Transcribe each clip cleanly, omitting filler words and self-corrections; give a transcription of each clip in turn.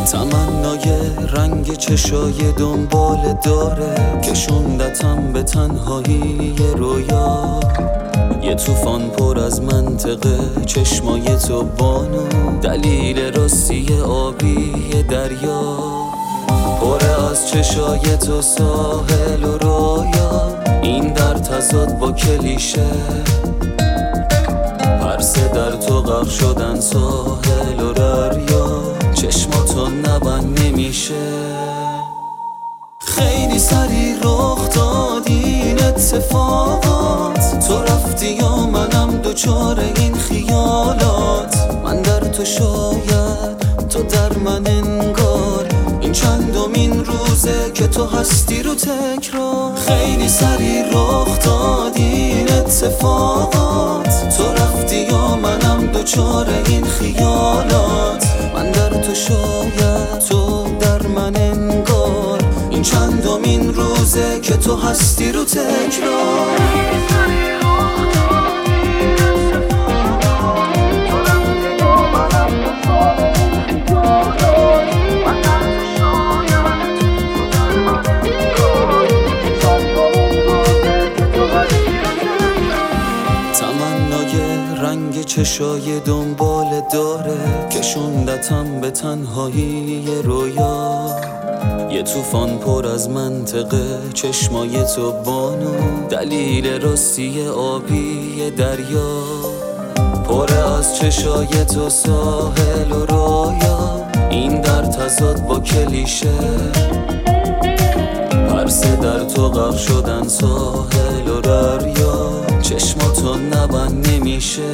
تمنای رنگ چشای دنبال داره، کشوندتم به تنهایی رویا. یه طوفان پر از منطقه، چشمای تو بانو، دلیل راستی آبی دریا. پر از چشای تو ساحل و رویا، این در تضاد با کلیشه. هر سه در تو غرق شدن، ساحل و دریا، چشماتو نبند نمیشه. خیلی سریع رخ داد این اتفاقات، تو رفتی یا منم دوچار این خیالات. من در تو شاید، تو در من انگار، این چندمین روزه که تو هستی رو تکرار. خیلی سریع رخ داد این اتفاقات، تو رفتی یا منم دوچار این خیالات. من در تو شاید، تو در من انگار، این چندمین روزه که تو هستی رو تکرار. رنگ چشای دنبال داره، کشوندتم به تنهایی رویا. یه طوفان پر از منطقه، چشمای تو بانو، دلیل راستی آبی دریا. پر از چشای تو ساحل و رویا، این در تضاد با کلیشه. هر سه در تو غرق شدن، ساحل و دریا، چشماتو نبند نمیشه.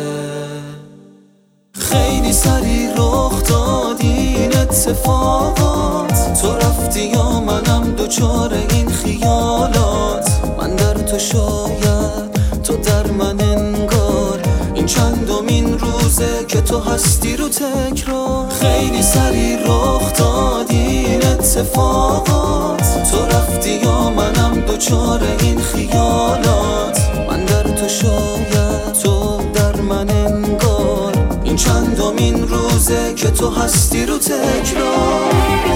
خیلی سریع رخ داد این اتفاقات، تو رفتی یا منم دوچار این خیالات. من در تو شاید، تو در من انگار، این چندمین روزه که تو هستی رو تکرار. خیلی سریع رخ داد این اتفاقات، تو رفتی یا منم دوچار این خیالات. من در تو شاید، تو در من انگار، این چندمین روزه که تو هستی رو تکرار.